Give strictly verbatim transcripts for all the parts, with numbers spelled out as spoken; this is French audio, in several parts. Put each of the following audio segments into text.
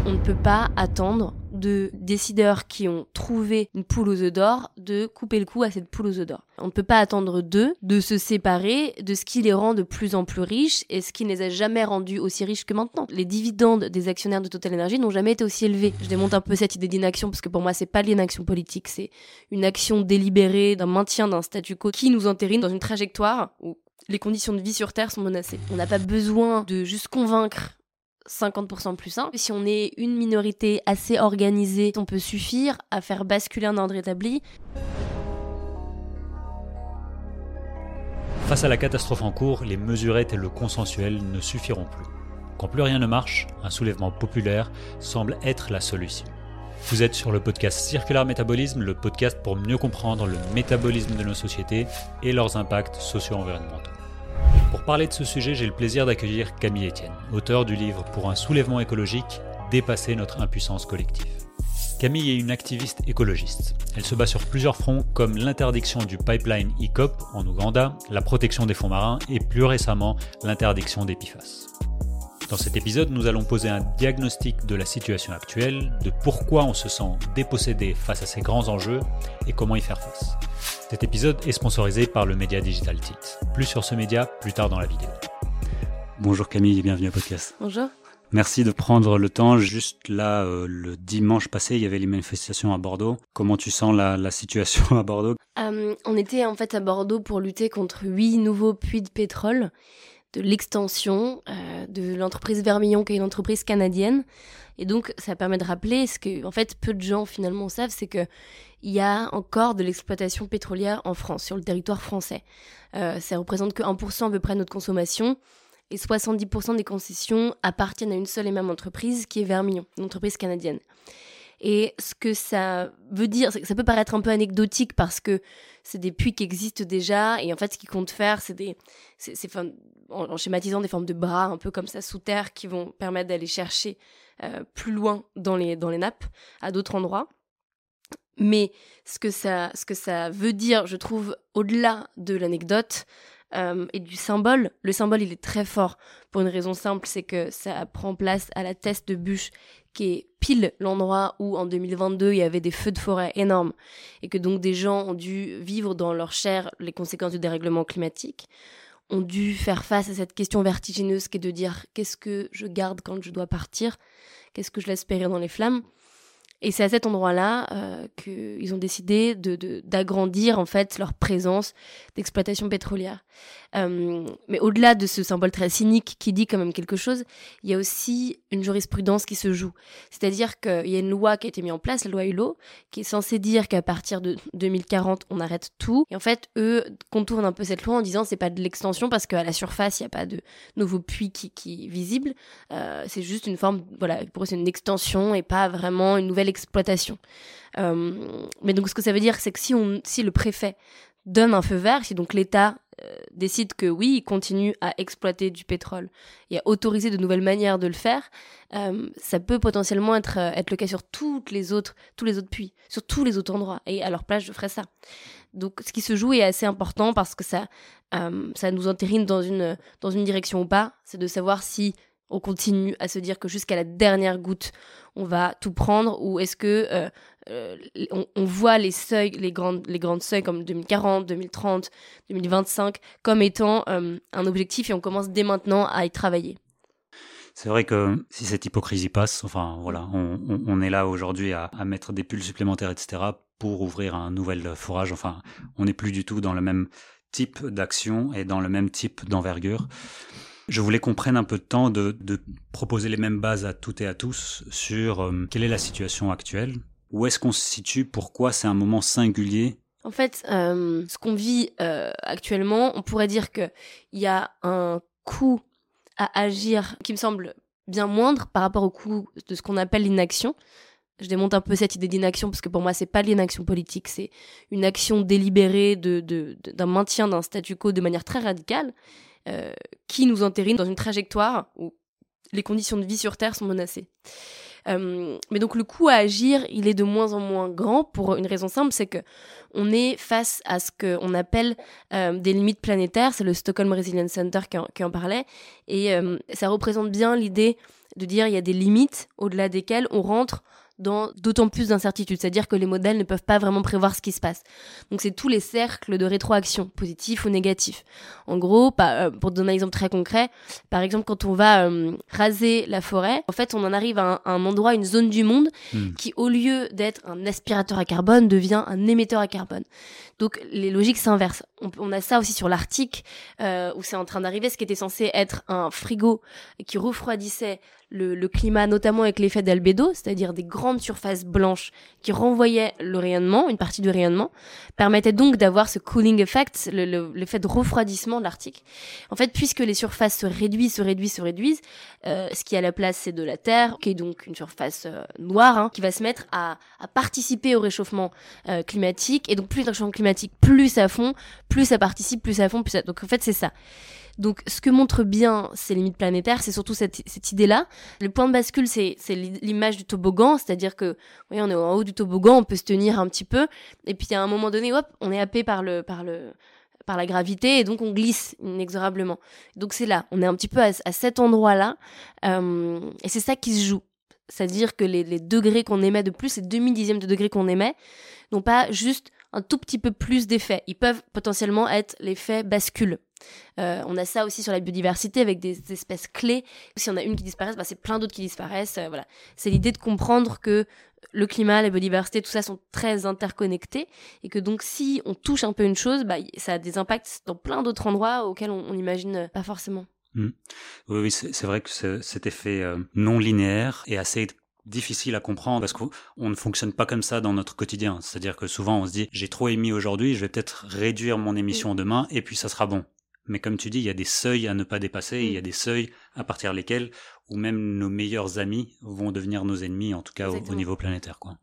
On ne peut pas attendre de décideurs qui ont trouvé une poule aux œufs d'or de couper le cou à cette poule aux œufs d'or. On ne peut pas attendre d'eux de se séparer de ce qui les rend de plus en plus riches et ce qui ne les a jamais rendus aussi riches que maintenant. Les dividendes des actionnaires de Total Energy n'ont jamais été aussi élevés. Je démonte un peu cette idée d'inaction parce que pour moi c'est pas une action politique, c'est une action délibérée d'un maintien d'un statu quo qui nous entérine dans une trajectoire où les conditions de vie sur Terre sont menacées. On n'a pas besoin de juste convaincre cinquante pour cent plus un. Si on est une minorité assez organisée, on peut suffire à faire basculer un ordre établi. Face à la catastrophe en cours, les mesurettes et le consensuel ne suffiront plus. Quand plus rien ne marche, un soulèvement populaire semble être la solution. Vous êtes sur le podcast Circular Métabolisme, le podcast pour mieux comprendre le métabolisme de nos sociétés et leurs impacts socio-environnementaux. Pour parler de ce sujet, j'ai le plaisir d'accueillir Camille Etienne, auteur du livre Pour un soulèvement écologique, dépasser notre impuissance collective. Camille est une activiste écologiste. Elle se bat sur plusieurs fronts comme l'interdiction du pipeline I C O P en Ouganda, la protection des fonds marins et plus récemment l'interdiction des P F A S. Dans cet épisode, nous allons poser un diagnostic de la situation actuelle, de pourquoi on se sent dépossédé face à ces grands enjeux et comment y faire face. Cet épisode est sponsorisé par le média Digital Tilt. Plus sur ce média, plus tard dans la vidéo. Bonjour Camille et bienvenue au podcast. Bonjour. Merci de prendre le temps. Juste là, euh, le dimanche passé, il y avait les manifestations à Bordeaux. Comment tu sens la, la situation à Bordeaux ? euh, On était en fait à Bordeaux pour lutter contre huit nouveaux puits de pétrole, de l'extension euh, de l'entreprise Vermillon, qui est une entreprise canadienne. Et donc, ça permet de rappeler ce que, en fait, peu de gens finalement savent, c'est que il y a encore de l'exploitation pétrolière en France, sur le territoire français. Euh, ça représente que un pour cent à peu près de notre consommation, et soixante-dix pour cent des concessions appartiennent à une seule et même entreprise, qui est Vermillon, une entreprise canadienne. Et ce que ça veut dire, c'est que ça peut paraître un peu anecdotique parce que c'est des puits qui existent déjà, et en fait, ce qu'ils comptent faire, c'est des, c'est, c'est, en, en schématisant des formes de bras un peu comme ça sous terre qui vont permettre d'aller chercher euh, plus loin dans les, dans les nappes, à d'autres endroits. Mais ce que ça, ce que ça veut dire, je trouve, au-delà de l'anecdote euh, et du symbole, le symbole, il est très fort pour une raison simple, c'est que ça prend place à la Teste de Buch, qui est pile l'endroit où, en deux mille vingt-deux, il y avait des feux de forêt énormes et que donc des gens ont dû vivre dans leur chair les conséquences du dérèglement climatique, ont dû faire face à cette question vertigineuse qui est de dire « qu'est-ce que je garde quand je dois partir ? Qu'est-ce que je laisse périr dans les flammes ?» Et c'est à cet endroit-là euh, qu'ils ont décidé de, de, d'agrandir en fait leur présence d'exploitation pétrolière. Euh, mais au-delà de ce symbole très cynique qui dit quand même quelque chose, il y a aussi une jurisprudence qui se joue. C'est-à-dire qu'il y a une loi qui a été mise en place, la loi Hulot, qui est censée dire qu'à partir de deux mille quarante, on arrête tout. Et en fait, eux contournent un peu cette loi en disant c'est pas de l'extension parce qu'à la surface, il n'y a pas de nouveaux puits qui, qui visibles. Euh, c'est juste une forme, voilà, pour eux c'est une extension et pas vraiment une nouvelle exploitation. Euh, mais donc ce que ça veut dire, c'est que si, on, si le préfet donne un feu vert, si donc l'État euh, décide que oui, il continue à exploiter du pétrole et à autoriser de nouvelles manières de le faire, euh, ça peut potentiellement être, euh, être le cas sur toutes les autres, tous les autres puits, sur tous les autres endroits. Et à leur place, je ferais ça. Donc ce qui se joue est assez important parce que ça, euh, ça nous entérine dans une, dans une direction ou pas. C'est de savoir si on continue à se dire que jusqu'à la dernière goutte, on va tout prendre, ou est-ce que euh, euh, on, on voit les seuils, les grandes, les grandes seuils comme deux mille quarante, deux mille trente, deux mille vingt-cinq comme étant euh, un objectif et on commence dès maintenant à y travailler. C'est vrai que si cette hypocrisie passe, enfin voilà, on, on, on est là aujourd'hui à, à mettre des pulls supplémentaires, et cetera pour ouvrir un nouvel forage. Enfin, on n'est plus du tout dans le même type d'action et dans le même type d'envergure. Je voulais qu'on prenne un peu de temps de, de proposer les mêmes bases à toutes et à tous sur euh, quelle est la situation actuelle, où est-ce qu'on se situe, pourquoi c'est un moment singulier. En fait, euh, ce qu'on vit euh, actuellement, on pourrait dire qu'il y a un coût à agir qui me semble bien moindre par rapport au coût de ce qu'on appelle l'inaction. Je démonte un peu cette idée d'inaction parce que pour moi, c'est pas l'inaction politique, c'est une action délibérée de, de, de, d'un maintien d'un statu quo de manière très radicale. Euh, qui nous entérine dans une trajectoire où les conditions de vie sur Terre sont menacées. Euh, mais donc le coût à agir, il est de moins en moins grand pour une raison simple, c'est que on est face à ce qu'on appelle euh, des limites planétaires. C'est le Stockholm Resilience Center qui en, qui en parlait, et euh, ça représente bien l'idée de dire il y a des limites au-delà desquelles on rentre dans d'autant plus d'incertitudes, c'est-à-dire que les modèles ne peuvent pas vraiment prévoir ce qui se passe. Donc c'est tous les cercles de rétroaction, positifs ou négatifs. En gros, pas, euh, pour te donner un exemple très concret, par exemple quand on va euh, raser la forêt, en fait on en arrive à un, à un endroit, une zone du monde mmh. qui au lieu d'être un aspirateur à carbone devient un émetteur à carbone. Donc les logiques s'inversent. On, on a ça aussi sur l'Arctique, euh, où c'est en train d'arriver, ce qui était censé être un frigo qui refroidissait Le, le climat, notamment avec l'effet d'albédo, c'est-à-dire des grandes surfaces blanches qui renvoyaient le rayonnement, une partie du rayonnement, permettait donc d'avoir ce cooling effect, le, le, l'effet de refroidissement de l'Arctique. En fait, puisque les surfaces se réduisent, se réduisent, se réduisent, euh, ce qui est à la place, c'est de la Terre, qui est donc une surface euh, noire, hein, qui va se mettre à, à participer au réchauffement euh, climatique. Et donc, plus le réchauffement climatique, plus ça fond, plus ça participe, plus ça fond, plus ça... Donc, en fait, c'est ça. Donc, ce que montrent bien ces limites planétaires, c'est surtout cette, cette idée-là. Le point de bascule, c'est, c'est l'image du toboggan, c'est-à-dire que, oui, on est en haut du toboggan, on peut se tenir un petit peu, et puis à un moment donné, hop, on est happé par le, par le, par la gravité, et donc on glisse inexorablement. Donc c'est là, on est un petit peu à, à cet endroit-là, euh, et c'est ça qui se joue. C'est-à-dire que les, les degrés qu'on émet de plus, les demi-dixièmes de degrés qu'on émet, n'ont pas juste un tout petit peu plus d'effets. Ils peuvent potentiellement être l'effet bascule. Euh, on a ça aussi sur la biodiversité avec des, des espèces clés. Si on a une qui disparaît, bah c'est plein d'autres qui disparaissent. Euh, voilà. C'est l'idée de comprendre que le climat, la biodiversité, tout ça sont très interconnectés et que donc si on touche un peu une chose, bah, ça a des impacts dans plein d'autres endroits auxquels on n'imagine pas forcément. Mmh. Oui, oui, c'est, c'est vrai que ce, cet effet euh, non linéaire est assez difficile à comprendre parce qu'on ne fonctionne pas comme ça dans notre quotidien. C'est-à-dire que souvent on se dit j'ai trop émis aujourd'hui, je vais peut-être réduire mon émission mmh. demain et puis ça sera bon. Mais comme tu dis, il y a des seuils à ne pas dépasser, mmh. il y a des seuils à partir desquels où même nos meilleurs amis vont devenir nos ennemis, en tout cas au, au niveau planétaire, quoi.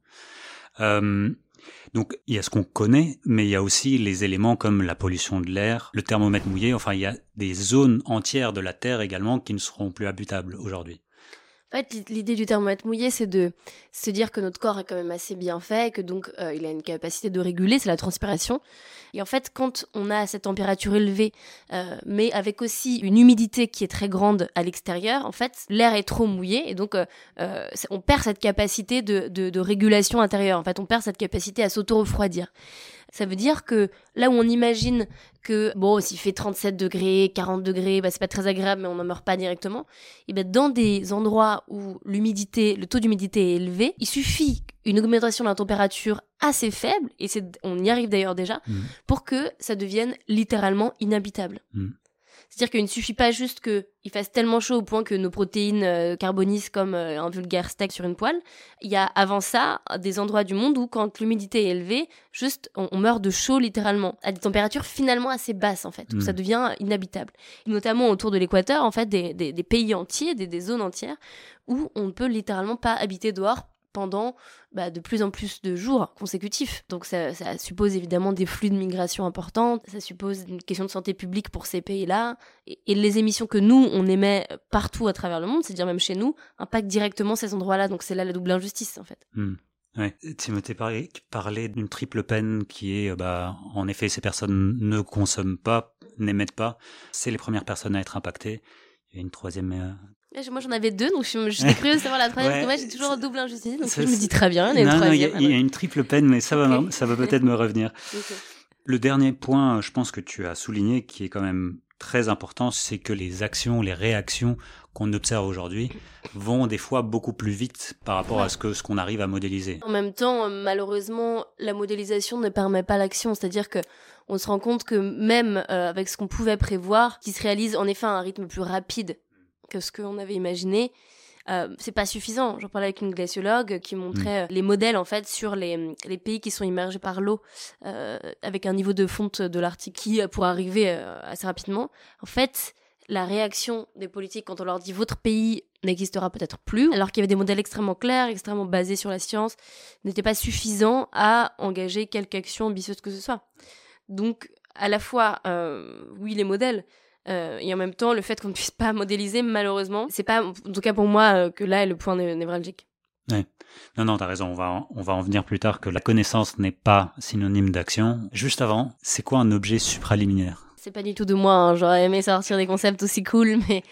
Euh, donc il y a ce qu'on connaît, mais il y a aussi les éléments comme la pollution de l'air, le thermomètre mouillé, enfin il y a des zones entières de la Terre également qui ne seront plus habitables aujourd'hui. En fait, l'idée du thermomètre mouillé, c'est de se dire que notre corps est quand même assez bien fait, et que donc euh, il a une capacité de réguler, c'est la transpiration. Et en fait, quand on a cette température élevée, euh, mais avec aussi une humidité qui est très grande à l'extérieur, en fait, l'air est trop mouillé, et donc euh, euh, on perd cette capacité de, de, de régulation intérieure. En fait, on perd cette capacité à s'auto-refroidir. Ça veut dire que là où on imagine que, bon, s'il fait trente-sept degrés, quarante degrés, bah, c'est pas très agréable, mais on n'en meurt pas directement. Et ben, dans des endroits où l'humidité, le taux d'humidité est élevé, il suffit une augmentation de la température assez faible, et c'est, on y arrive d'ailleurs déjà, mmh. pour que ça devienne littéralement inhabitable. Mmh. C'est-à-dire qu'il ne suffit pas juste qu'il fasse tellement chaud au point que nos protéines euh, carbonisent comme euh, un vulgaire steak sur une poêle. Il y a avant ça des endroits du monde où quand l'humidité est élevée, juste on, on meurt de chaud littéralement, à des températures finalement assez basses en fait, où mmh. ça devient inhabitable. Et notamment autour de l'équateur, en fait, des, des, des pays entiers, des, des zones entières où on ne peut littéralement pas habiter dehors pendant bah, de plus en plus de jours consécutifs. Donc ça, ça suppose évidemment des flux de migration importants, ça suppose une question de santé publique pour ces pays-là, et, et les émissions que nous, on émet partout à travers le monde, c'est-à-dire même chez nous, impactent directement ces endroits-là, donc c'est là la double injustice en fait. Mmh. Ouais. Timothée parlait, parlait d'une triple peine qui est, bah, en effet, ces personnes ne consomment pas, n'émettent pas, c'est les premières personnes à être impactées. Il y a une troisième... Euh... Moi j'en avais deux, donc je suis, je suis curieuse de savoir la troisième, ouais, parce que moi j'ai toujours un double injustice, donc je me dis très bien, il y a une troisième. Non, il y, y a une triple peine, mais ça va, okay. ça va peut-être me revenir. Okay. Le dernier point, je pense que tu as souligné, qui est quand même très important, c'est que les actions, les réactions qu'on observe aujourd'hui vont des fois beaucoup plus vite par rapport ouais. à ce que ce qu'on arrive à modéliser. En même temps, malheureusement, la modélisation ne permet pas l'action, c'est-à-dire que on se rend compte que même euh, avec ce qu'on pouvait prévoir, qui se réalise en effet à un rythme plus rapide que ce qu'on avait imaginé, euh, c'est pas suffisant. J'en parlais avec une glaciologue qui montrait mmh. les modèles en fait sur les, les pays qui sont immergés par l'eau euh, avec un niveau de fonte de l'Arctique qui pourrait arriver euh, assez rapidement. En fait, la réaction des politiques quand on leur dit votre pays n'existera peut-être plus, alors qu'il y avait des modèles extrêmement clairs, extrêmement basés sur la science, n'était pas suffisant à engager quelque action ambitieuse que ce soit. Donc, à la fois, euh, oui, les modèles, Euh, et en même temps, le fait qu'on ne puisse pas modéliser, malheureusement, c'est pas, en tout cas pour moi, euh, que là est le point né- névralgique. Ouais. Non, non, t'as raison. On va, en, on va en venir plus tard que la connaissance n'est pas synonyme d'action. Juste avant, c'est quoi un objet supraliminaire ? C'est pas du tout de moi. Hein. J'aurais aimé sortir des concepts aussi cool, mais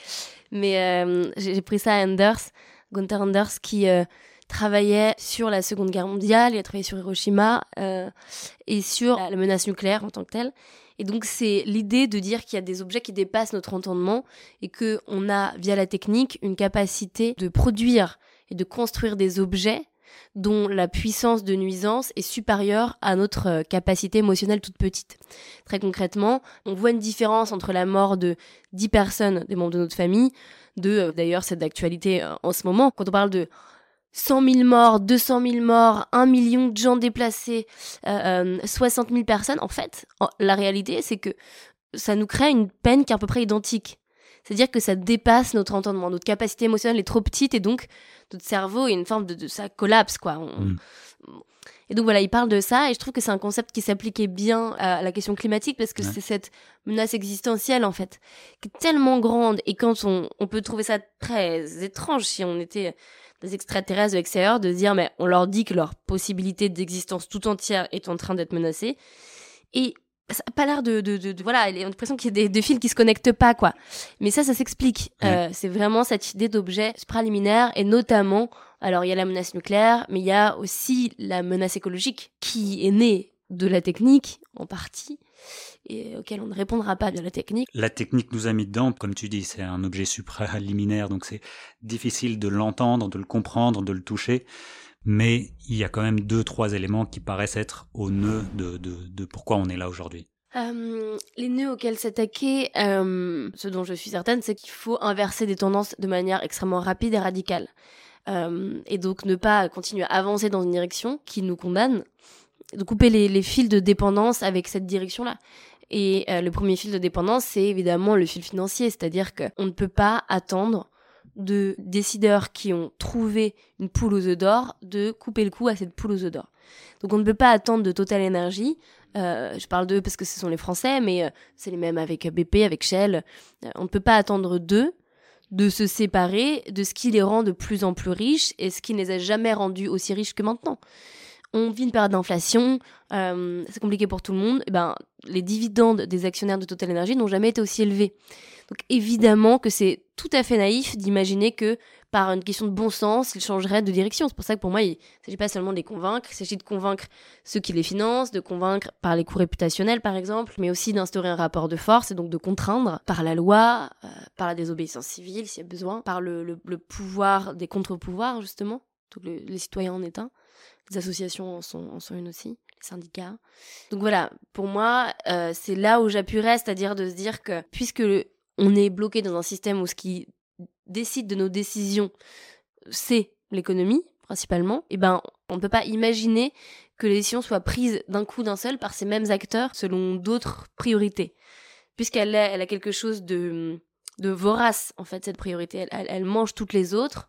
Mais euh, j'ai pris ça à Anders, Gunther Anders, qui euh, travaillait sur la Seconde Guerre mondiale, il a travaillé sur Hiroshima euh, et sur la menace nucléaire en tant que telle. Et donc, c'est l'idée de dire qu'il y a des objets qui dépassent notre entendement et qu'on a, via la technique, une capacité de produire et de construire des objets dont la puissance de nuisance est supérieure à notre capacité émotionnelle toute petite. Très concrètement, on voit une différence entre la mort de dix personnes, des membres de notre famille, de, d'ailleurs, c'est d'actualité en ce moment, quand on parle de cent mille morts, deux cent mille morts, un million de gens déplacés, euh, soixante mille personnes, en fait, la réalité, c'est que ça nous crée une peine qui est à peu près identique. C'est-à-dire que ça dépasse notre entendement. Notre capacité émotionnelle est trop petite et donc notre cerveau est une forme de, de ça collapse, quoi. On, mm. Et donc voilà, il parle de ça et je trouve que c'est un concept qui s'appliquait bien à la question climatique parce que ouais. c'est cette menace existentielle, en fait, qui est tellement grande et quand on, on peut trouver ça très étrange si on était des extraterrestres de l'extérieur, de se dire, mais on leur dit que leur possibilité d'existence tout entière est en train d'être menacée. Et ça n'a pas l'air de, de, de, de voilà, on a l'impression qu'il y a des, des fils qui se connectent pas, quoi. Mais ça, ça s'explique. Ouais. Euh, c'est vraiment cette idée d'objet supraliminaire et notamment, alors il y a la menace nucléaire, mais il y a aussi la menace écologique qui est née de la technique, en partie, et auquel on ne répondra pas de la technique. La technique nous a mis dedans, comme tu dis, c'est un objet supraliminaire, donc c'est difficile de l'entendre, de le comprendre, de le toucher. Mais il y a quand même deux, trois éléments qui paraissent être au nœud de, de, de pourquoi on est là aujourd'hui. Euh, les nœuds auxquels s'attaquer, euh, ce dont je suis certaine, c'est qu'il faut inverser des tendances de manière extrêmement rapide et radicale. Euh, et donc ne pas continuer à avancer dans une direction qui nous condamne, de couper les, les fils de dépendance avec cette direction-là. Et euh, le premier fil de dépendance, c'est évidemment le fil financier, c'est-à-dire qu'on ne peut pas attendre de décideurs qui ont trouvé une poule aux œufs d'or de couper le cou à cette poule aux œufs d'or. Donc on ne peut pas attendre de Total Energy, euh, je parle d'eux parce que ce sont les Français, mais euh, c'est les mêmes avec B P, avec Shell, euh, on ne peut pas attendre d'eux de se séparer de ce qui les rend de plus en plus riches et ce qui ne les a jamais rendus aussi riches que maintenant. On vit une période d'inflation, euh, c'est compliqué pour tout le monde, et ben, les dividendes des actionnaires de Total Energy n'ont jamais été aussi élevés. Donc évidemment que c'est tout à fait naïf d'imaginer que par une question de bon sens, ils changeraient de direction. C'est pour ça que pour moi, il ne s'agit pas seulement de les convaincre, il s'agit de convaincre ceux qui les financent, de convaincre par les coûts réputationnels par exemple, mais aussi d'instaurer un rapport de force et donc de contraindre par la loi, euh, par la désobéissance civile s'il y a besoin, par le, le, le pouvoir des contre-pouvoirs justement, donc le, les citoyens en est un. Les associations en sont, en sont une aussi, les syndicats. Donc voilà, pour moi, euh, c'est là où j'appuierais, c'est-à-dire de se dire que puisque le, on est bloqué dans un système où ce qui décide de nos décisions, c'est l'économie, principalement, et ben, on ne peut pas imaginer que les décisions soient prises d'un coup d'un seul par ces mêmes acteurs selon d'autres priorités. Puisqu'elle a, elle a quelque chose de, de vorace, en fait, cette priorité. Elle, elle, elle mange toutes les autres.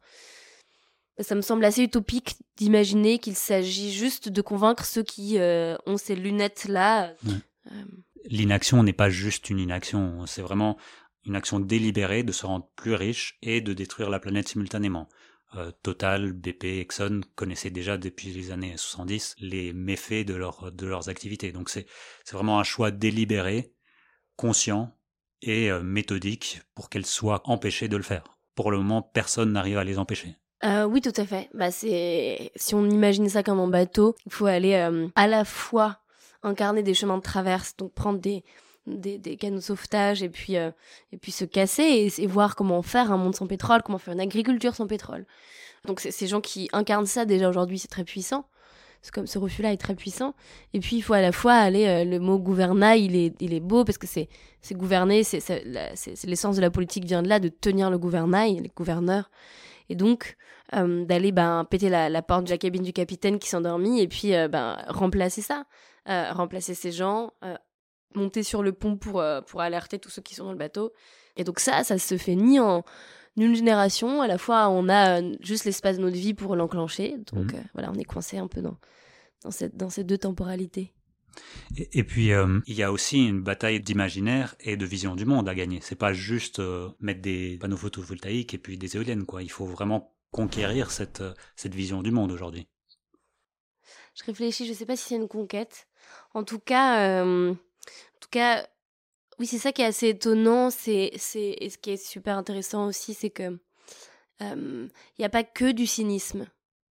Ça me semble assez utopique d'imaginer qu'il s'agit juste de convaincre ceux qui euh, ont ces lunettes-là. Ouais. Euh... L'inaction n'est pas juste une inaction, c'est vraiment une action délibérée de se rendre plus riche et de détruire la planète simultanément. Euh, Total, B P, Exxon connaissaient déjà depuis les années soixante-dix les méfaits de, leur, de leurs activités. Donc c'est, c'est vraiment un choix délibéré, conscient et euh, méthodique pour qu'elles soient empêchées de le faire. Pour le moment, personne n'arrive à les empêcher. Euh, oui, tout à fait. Bah, c'est... Si on imagine ça comme un bateau, il faut aller euh, à la fois incarner des chemins de traverse, donc prendre des, des, des canaux de sauvetage et puis, euh, et puis se casser et, et voir comment faire un monde sans pétrole, comment faire une agriculture sans pétrole. Donc c'est, ces gens qui incarnent ça déjà aujourd'hui, c'est très puissant. C'est comme ce refus-là est très puissant. Et puis il faut à la fois aller, euh, le mot gouvernail, il est, il est beau parce que c'est, c'est gouverner, c'est, c'est, la, c'est, c'est l'essence de la politique vient de là, de tenir le gouvernail, les gouverneurs. Et donc, euh, d'aller ben, péter la, la porte de la cabine du capitaine qui s'endormit et puis euh, ben, remplacer ça, euh, remplacer ces gens, euh, monter sur le pont pour, euh, pour alerter tous ceux qui sont dans le bateau. Et donc ça, ça se fait ni en une génération, à la fois on a euh, juste l'espace de notre vie pour l'enclencher. Donc mmh. euh, voilà, on est coincé un peu dans, dans, cette, dans ces deux temporalités. Et, et puis, euh, il y a aussi une bataille d'imaginaire et de vision du monde à gagner. C'est pas juste euh, mettre des panneaux photovoltaïques et puis des éoliennes, quoi. Il faut vraiment conquérir cette, cette vision du monde aujourd'hui. Je réfléchis, je sais pas si c'est une conquête. En tout cas, euh, en tout cas, Oui, c'est ça qui est assez étonnant, c'est, c'est, et ce qui est super intéressant aussi, c'est que il euh, n'y a pas que du cynisme.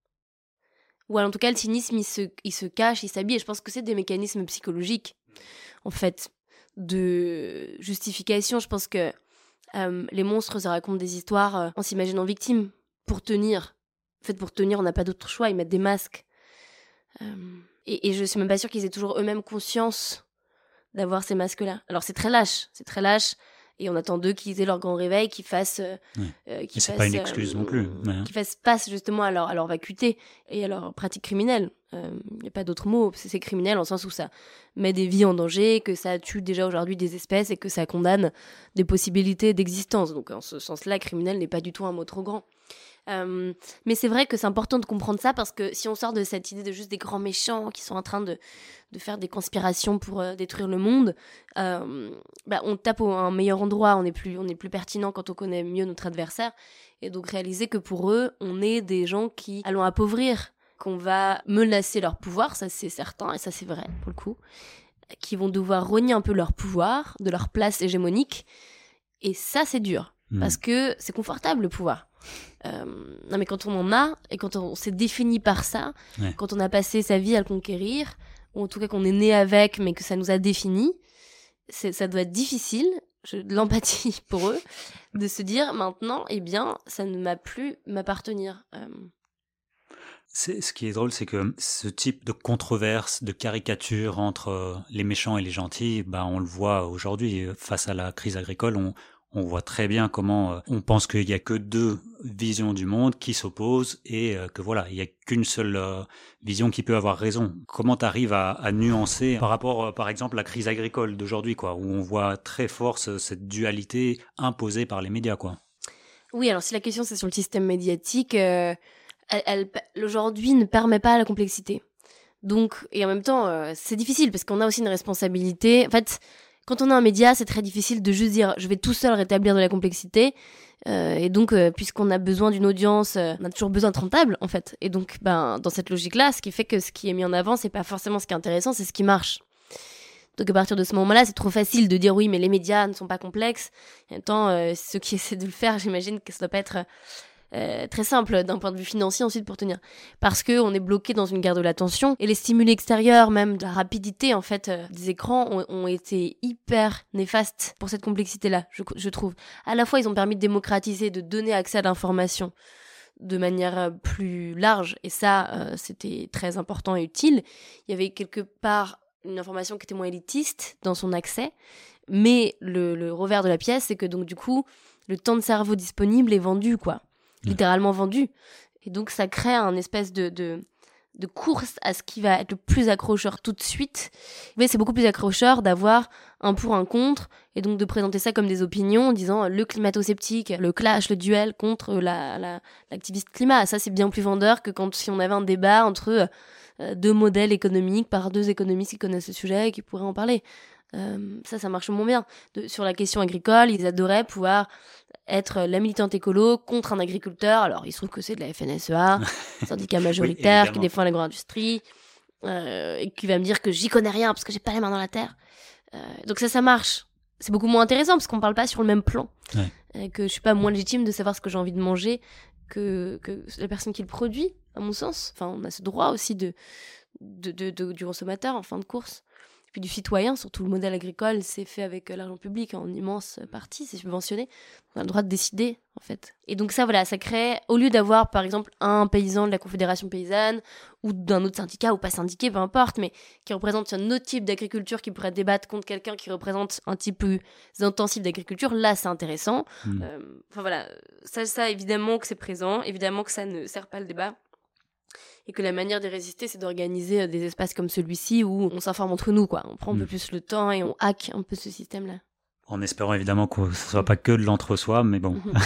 Ou en tout cas, le cynisme, il se, il se cache, il s'habille, et je pense que c'est des mécanismes psychologiques, en fait, de justification. Je pense que euh, les monstres, ça raconte des histoires euh, en s'imaginant victimes, pour tenir. En fait, pour tenir, on n'a pas d'autre choix, ils mettent des masques. Euh, et, et je suis même pas sûre qu'ils aient toujours eux-mêmes conscience d'avoir ces masques-là. Alors c'est très lâche, c'est très lâche, et on attend d'eux qu'ils aient leur grand réveil, qu'ils fassent... Euh, ouais. euh, qu'ils et c'est fassent, pas une excuse euh, non plus. Ouais. Qu'ils fassent face justement à leur, à leur vacuité et à leur pratique criminelle. Il euh, n'y a pas d'autre mot, c'est, c'est criminel en sens où ça met des vies en danger, que ça tue déjà aujourd'hui des espèces et que ça condamne des possibilités d'existence. Donc en ce sens-là, criminel n'est pas du tout un mot trop grand. Euh, mais c'est vrai que c'est important de comprendre ça parce que si on sort de cette idée de juste des grands méchants qui sont en train de, de faire des conspirations pour euh, détruire le monde, euh, bah on tape au un meilleur endroit, on est plus, on est plus pertinent quand on connaît mieux notre adversaire. Et donc réaliser que pour eux, on est des gens qui allons appauvrir, qu'on va menacer leur pouvoir, ça c'est certain, et ça c'est vrai pour le coup, qui vont devoir rogner un peu leur pouvoir, de leur place hégémonique. Et ça c'est dur, mmh. parce que c'est confortable le pouvoir. Euh, non mais quand on en a et quand on s'est défini par ça, ouais. quand on a passé sa vie à le conquérir, ou en tout cas qu'on est né avec mais que ça nous a défini, c'est, ça doit être difficile, je, de l'empathie pour eux, de se dire maintenant, eh bien, ça ne m'a plus m'appartenir. Euh... C'est, ce qui est drôle, c'est que ce type de controverse, de caricature entre les méchants et les gentils, bah, on le voit aujourd'hui face à la crise agricole, on On voit très bien comment euh, on pense qu'il n'y a que deux visions du monde qui s'opposent et euh, que voilà, il n'y a qu'une seule euh, vision qui peut avoir raison. Comment tu arrives à, à nuancer par rapport, euh, par exemple, à la crise agricole d'aujourd'hui, quoi, où on voit très fort ce, cette dualité imposée par les médias, quoi. Oui, alors si la question c'est sur le système médiatique, euh, elle, elle, aujourd'hui ne permet pas la complexité. Donc, et en même temps, euh, c'est difficile parce qu'on a aussi une responsabilité. En fait, quand on a un média, c'est très difficile de juste dire je vais tout seul rétablir de la complexité. Euh, et donc, euh, puisqu'on a besoin d'une audience, euh, on a toujours besoin de rentable, en fait. Et donc, ben, dans cette logique-là, ce qui fait que ce qui est mis en avant, c'est pas forcément ce qui est intéressant, c'est ce qui marche. Donc, à partir de ce moment-là, c'est trop facile de dire oui, mais les médias ne sont pas complexes. En même temps, euh, ceux qui essaient de le faire, j'imagine que ça doit pas être Euh, très simple d'un point de vue financier ensuite pour tenir, parce que on est bloqué dans une guerre de l'attention et les stimuli extérieurs, même de la rapidité en fait euh, des écrans ont, ont été hyper néfastes pour cette complexité là, je, je trouve. À la fois ils ont permis de démocratiser, de donner accès à l'information de manière plus large, et ça euh, c'était très important et utile. Il y avait quelque part une information qui était moins élitiste dans son accès, mais le, le revers de la pièce, c'est que donc du coup le temps de cerveau disponible est vendu, quoi. Littéralement vendu. Et donc, ça crée un espèce de, de, de course à ce qui va être le plus accrocheur tout de suite. Mais c'est beaucoup plus accrocheur d'avoir un pour, un contre, et donc de présenter ça comme des opinions en disant le climato-sceptique, le clash, le duel contre la, la, l'activiste climat. Ça, c'est bien plus vendeur que quand si on avait un débat entre euh, deux modèles économiques par deux économistes qui connaissent le sujet et qui pourraient en parler. Euh, ça, ça marche moins bien. De, sur la question agricole, ils adoraient pouvoir être la militante écolo contre un agriculteur. Alors, il se trouve que c'est de la F N S E A, syndicat majoritaire, oui, qui défend l'agro-industrie, euh, et qui va me dire que j'y connais rien parce que j'ai pas les mains dans la terre. Euh, donc ça, ça marche. C'est beaucoup moins intéressant parce qu'on parle pas sur le même plan. Ouais. Et que je suis pas moins légitime de savoir ce que j'ai envie de manger que, que la personne qui le produit, à mon sens. Enfin, on a ce droit aussi de, de, de, de, du consommateur en fin de course. Puis du citoyen, surtout le modèle agricole, c'est fait avec l'argent public en immense partie, c'est subventionné. On a le droit de décider, en fait. Et donc ça, voilà, ça crée, au lieu d'avoir, par exemple, un paysan de la Confédération paysanne, ou d'un autre syndicat, ou pas syndiqué, peu importe, mais qui représente un autre type d'agriculture qui pourrait débattre contre quelqu'un qui représente un type plus intensif d'agriculture, là, c'est intéressant. Mmh. Euh, enfin voilà, ça, ça, évidemment que c'est présent, évidemment que ça ne sert pas le débat. Et que la manière d'y résister, c'est d'organiser des espaces comme celui-ci où on s'informe entre nous, quoi. On prend un mmh. peu plus le temps et on hack un peu ce système-là. En espérant évidemment que ce ne soit pas que de l'entre-soi, mais bon. Mmh.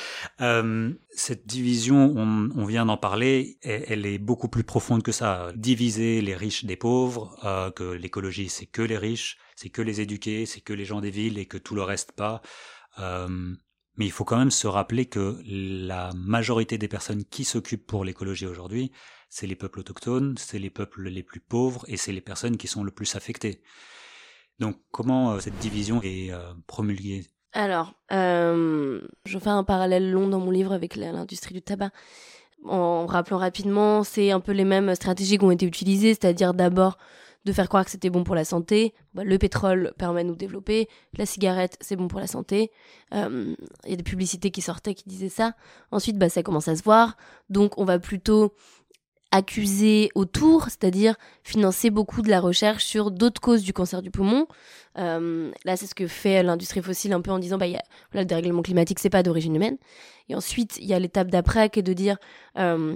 euh, cette division, on, on vient d'en parler, elle, elle est beaucoup plus profonde que ça. Diviser les riches des pauvres, euh, que l'écologie, c'est que les riches, c'est que les éduqués, c'est que les gens des villes et que tout le reste pas. Euh, mais il faut quand même se rappeler que la majorité des personnes qui s'occupent pour l'écologie aujourd'hui, c'est les peuples autochtones, c'est les peuples les plus pauvres et c'est les personnes qui sont le plus affectées. Donc comment euh, cette division est euh, promulguée ? Alors, euh, je fais un parallèle long dans mon livre avec l'industrie du tabac. En rappelant rapidement, c'est un peu les mêmes stratégies qui ont été utilisées, c'est-à-dire d'abord de faire croire que c'était bon pour la santé. Bah, le pétrole permet de nous développer, la cigarette, c'est bon pour la santé. Il euh, y a des publicités qui sortaient qui disaient ça. Ensuite, bah, ça commence à se voir. Donc, on va plutôt accuser autour, c'est-à-dire financer beaucoup de la recherche sur d'autres causes du cancer du poumon. Euh, là, c'est ce que fait l'industrie fossile un peu en disant bah, y a, voilà, le dérèglement climatique, c'est pas d'origine humaine. Et ensuite, il y a l'étape d'après qui est de dire euh,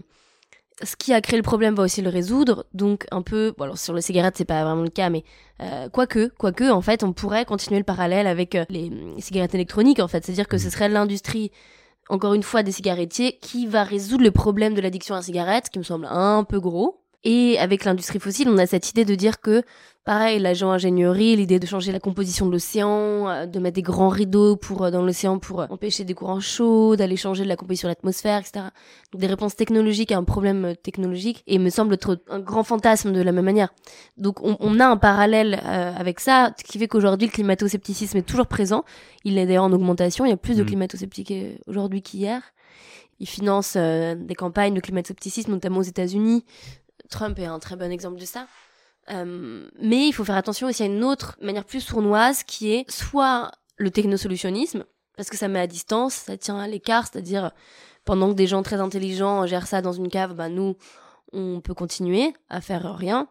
ce qui a créé le problème va aussi le résoudre. Donc, un peu, bon, alors sur les cigarettes, c'est pas vraiment le cas, mais euh, quoique, quoique, en fait, on pourrait continuer le parallèle avec euh, les cigarettes électroniques, en fait. C'est-à-dire que ce serait l'industrie, encore une fois, des cigarettiers qui va résoudre le problème de l'addiction à la cigarette, ce qui me semble un peu gros. Et avec l'industrie fossile, on a cette idée de dire que, pareil, la géo-ingénierie, l'idée de changer la composition de l'océan, de mettre des grands rideaux pour, dans l'océan pour empêcher des courants chauds, d'aller changer la composition de l'atmosphère, et cetera. Donc des réponses technologiques à un problème technologique, et me semble être un grand fantasme de la même manière. Donc on, on a un parallèle euh, avec ça, qui fait qu'aujourd'hui, le climato-scepticisme est toujours présent. Il est d'ailleurs en augmentation, il y a plus de climato-sceptiques aujourd'hui qu'hier. Ils financent euh, des campagnes de climato-scepticisme, notamment aux États-Unis. Trump est un très bon exemple de ça. Euh, mais il faut faire attention aussi à une autre manière plus sournoise qui est soit le technosolutionnisme, parce que ça met à distance, ça tient à l'écart, c'est-à-dire pendant que des gens très intelligents gèrent ça dans une cave, bah nous, on peut continuer à faire rien.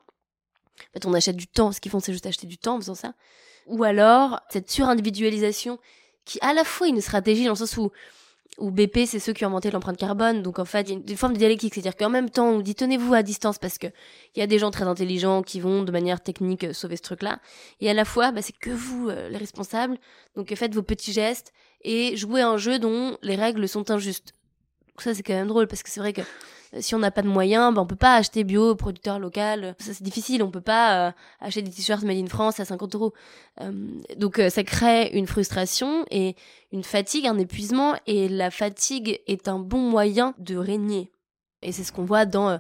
En fait, on achète du temps, ce qu'ils font c'est juste acheter du temps en faisant ça. Ou alors, cette surindividualisation qui à la fois est une stratégie dans le sens où où B P, c'est ceux qui ont inventé l'empreinte carbone. Donc, en fait, il y a une, une forme de dialectique. C'est-à-dire qu'en même temps, on dit tenez-vous à distance parce que il y a des gens très intelligents qui vont, de manière technique, euh, sauver ce truc-là. Et à la fois, bah, c'est que vous, euh, les responsables. Donc, faites vos petits gestes et jouez à un jeu dont les règles sont injustes. Donc, ça, c'est quand même drôle parce que c'est vrai que si on n'a pas de moyens, bah, on peut pas acheter bio, producteur local. Ça, c'est difficile. On peut pas euh, acheter des t-shirts made in France à cinquante euros. Euh, donc, euh, ça crée une frustration et une fatigue, un épuisement. Et la fatigue est un bon moyen de régner. Et c'est ce qu'on voit dans... Euh,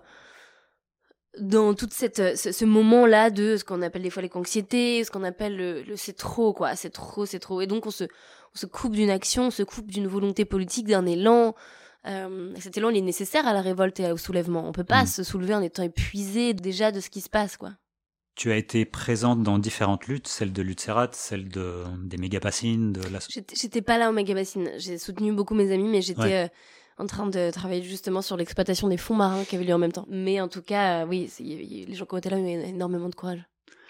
dans toute cette ce, ce moment là de ce qu'on appelle des fois l'éco-anxiété, ce qu'on appelle le, le c'est trop quoi, c'est trop, c'est trop. Et donc on se on se coupe d'une action, on se coupe d'une volonté politique, d'un élan. Euh, cet élan il est nécessaire à la révolte et au soulèvement. On peut pas mmh. se soulever en étant épuisé déjà de ce qui se passe quoi. Tu as été présente dans différentes luttes, celle de Lutzerat, celle de des méga-bassines, de la... J'étais, j'étais pas là aux méga-bassines. J'ai soutenu beaucoup mes amis, mais j'étais ouais. euh, en train de travailler justement sur l'exploitation des fonds marins qui avaient lieu en même temps. Mais en tout cas, euh, oui, c'est, y, y, les gens qui ont été là ont eu énormément de courage.